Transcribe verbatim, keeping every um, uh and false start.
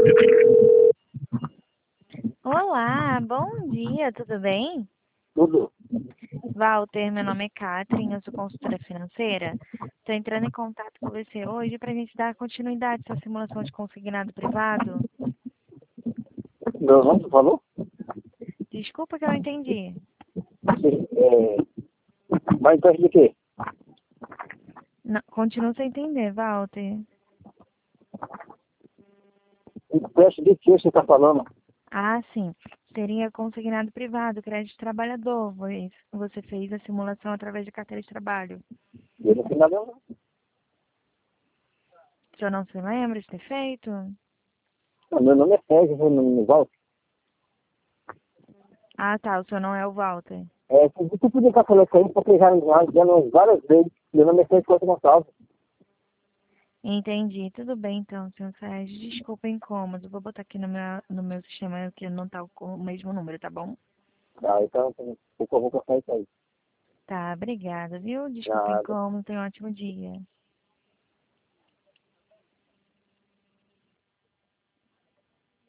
Olá, bom dia, tudo bem? Tudo. Walter, meu nome é Catherine, eu sou consultora financeira. Estou entrando em contato com você hoje para a gente dar continuidade à sua simulação de consignado privado. Meu nome, você falou? Desculpa que eu não entendi. Sim. É, mas então de quê? Não, continuo sem entender, Walter. Um teste de que você está falando? Ah, sim. Seria consignado privado, crédito trabalhador. Você você fez a simulação através de carteira de trabalho. Eu não sei nada, não. O senhor não se lembra de ter feito? Não, meu nome é Sérgio, meu nome é Valdo. Ah, tá, o senhor não é o Walter. É, se tu podia estar falando isso aí, porque já, já, já nós várias vezes, meu nome é Sérgio Costa Gonçalves. Entendi. Tudo bem, então, senhor Sérgio. Desculpa o incômodo. Vou botar aqui no meu, no meu sistema que não tá com o mesmo número, tá bom? Tá, então, por favor, passar isso aí. Tá, obrigada, viu? Desculpa o Nada. incômodo. Tenha um ótimo dia.